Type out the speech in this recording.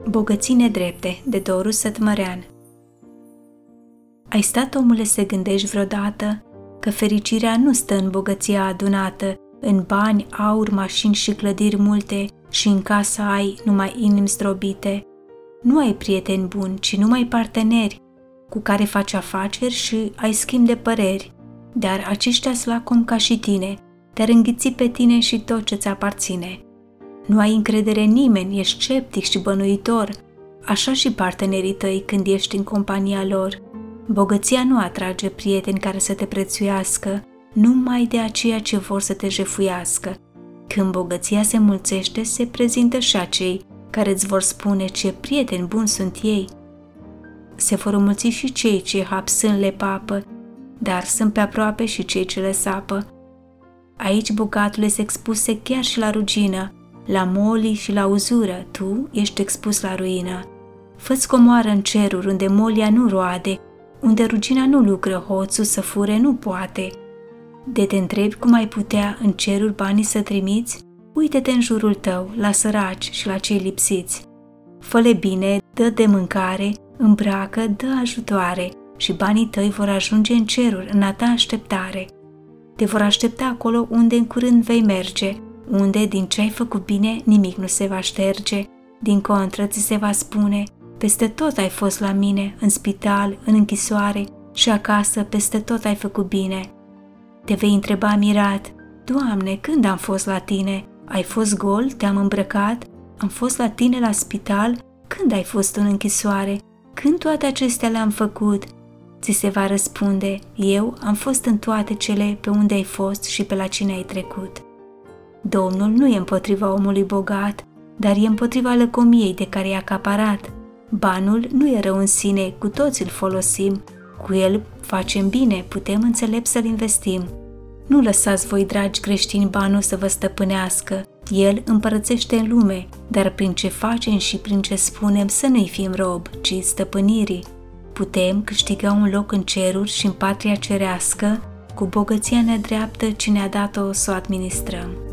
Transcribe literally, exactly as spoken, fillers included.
Bogății nedrepte, de Doru Sătmărean. Ai stat, omule, să gândești vreodată că fericirea nu stă în bogăția adunată, în bani, aur, mașini și clădiri multe, și în casă ai numai inimi zdrobite? Nu ai prieteni buni, ci numai parteneri cu care faci afaceri și ai schimb de păreri, dar aceștia-s lacom ca și tine, te-ar înghiți pe tine și tot ce-ți aparține. Nu ai încredere în nimeni, ești sceptic și bănuitor, așa și partenerii tăi când ești în compania lor. Bogăția nu atrage prieteni care să te prețuiască, numai de aceea ce vor să te jefuiască. Când bogăția se mulțește, se prezintă și acei care îți vor spune ce prieteni buni sunt ei. Se vor înmulți și cei ce hapsân le papă, dar sunt pe aproape și cei ce le sapă. Aici bogatul este expuse chiar și la rugină, la molii și la uzură, tu ești expus la ruină. Fă-ți comoară în ceruri unde molia nu roade, unde rugina nu lucră, hoțul să fure nu poate. De te întrebi cum ai putea în ceruri banii să trimiți? Uite-te în jurul tău, la săraci și la cei lipsiți. Fă-le bine, dă de mâncare, îmbracă, dă ajutoare și banii tăi vor ajunge în ceruri, în a ta așteptare. Te vor aștepta acolo unde în curând vei merge, unde din ce ai făcut bine nimic nu se va șterge. Din contră ți se va spune: peste tot ai fost la mine, în spital, în închisoare și acasă peste tot ai făcut bine. Te vei întreba mirat: Doamne, când am fost la tine? Ai fost gol? Te-am îmbrăcat? Am fost la tine la spital? Când ai fost în închisoare? Când toate acestea le-am făcut? Ți se va răspunde: eu am fost în toate cele pe unde ai fost și pe la cine ai trecut. Domnul nu e împotriva omului bogat, dar e împotriva lăcomiei de care e acaparat. Banul nu e rău în sine, cu toți îl folosim, cu el facem bine, putem înțelept să-l investim. Nu lăsați voi, dragi creștini, banul să vă stăpânească, el împărățește în lume, dar prin ce facem și prin ce spunem să nu-i fim rob, ci stăpânirii. Putem câștiga un loc în ceruri și în patria cerească, cu bogăția nedreaptă ce ne-a dat-o să o administrăm.